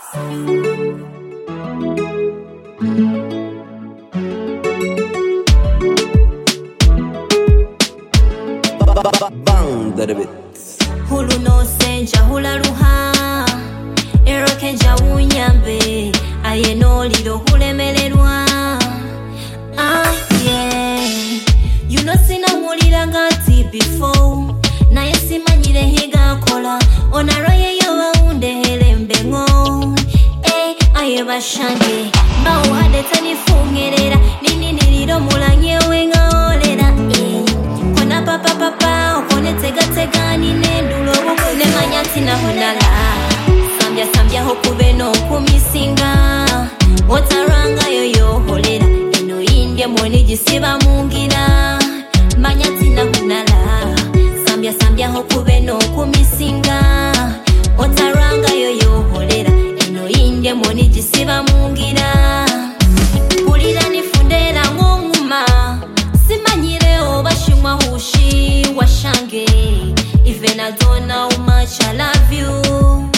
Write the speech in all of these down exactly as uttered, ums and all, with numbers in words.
Bang the bit. Hulu no senja hula ruha Ero kenja unyambe Aye no lido hule melerwa. Ah yeah. You know sina mulira ngati before. Na yesi manyire higa kola Ona roye yawa unde hele mbengo. Eh aye bashange Mbao hade tani fungerera Nini nilido mulanye wenga olera. Eh Kona papa papa Okone tega tega nine ndulo buko Ne manyati na hunala Sambia sambia hokube no kumisinga. Otaranga yoyo holera Eno india mwene jisiba mungira. Manyati na hunala Sambia sambia hokube no kumisinga. Otaranga yoyo holera Eno india mwene jisiba mungira. Pulira nifundera ngonguma Simanyire obashimwa hushi washange. Even I don't know how much I love you.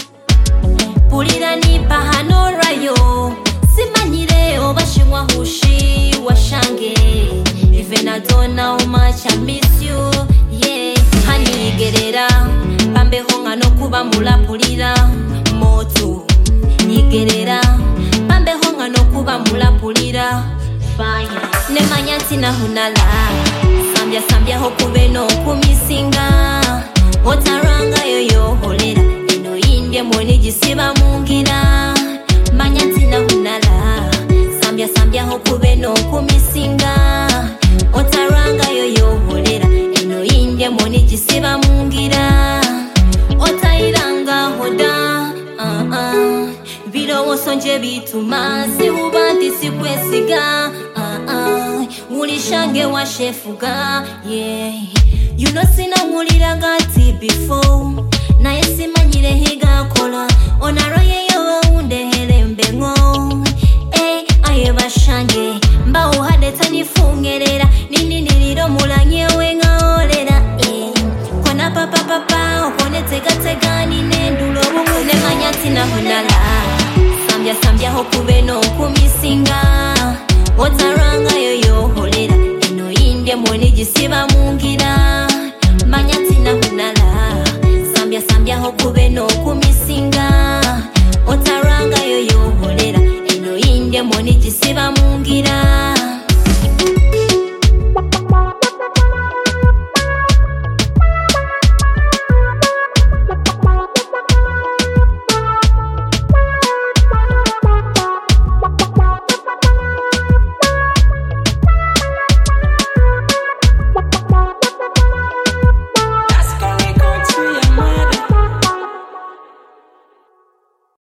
Pulira nipa hano rayo Simanyire obashimwa hushi washange. Even I don't know how much I miss you. Yeah. Hani igerera Pambe honga no kuba mula pulira Moto Igerera Pambe honga no kuba mula pulira Fire. Ne manyati na hunala Sambia sambia hokube no kumisinga. Otaranga yoyo holera Eno india mwene jisiba mungira. Manyati na hunala Sambia sambia hokube no kumisinga. Otaranga yoyo holera Eno india mwene jisiba mungira. Otairanga hoda uh -uh. Vilo wosonje bituma Sihubandi sikwesiga uh -uh. Ulishange wa shefuga. Yeah. You know sina mulira ngati before. Na yesi manyire higa kola Ona roye yawa unde hele mbengo. Eh aye bashange Mbao hade tani fungerera Nini nilido mulanye wenga olera. Eh Kona papa papa Okone tega tega nine ndulo buko Ne manyati na hunala Sambia sambia hokube no kumisinga. Otaranga yoyo holera Eno india mwene jisiba mungira. Manyati na hunala Sambia sambia hokube no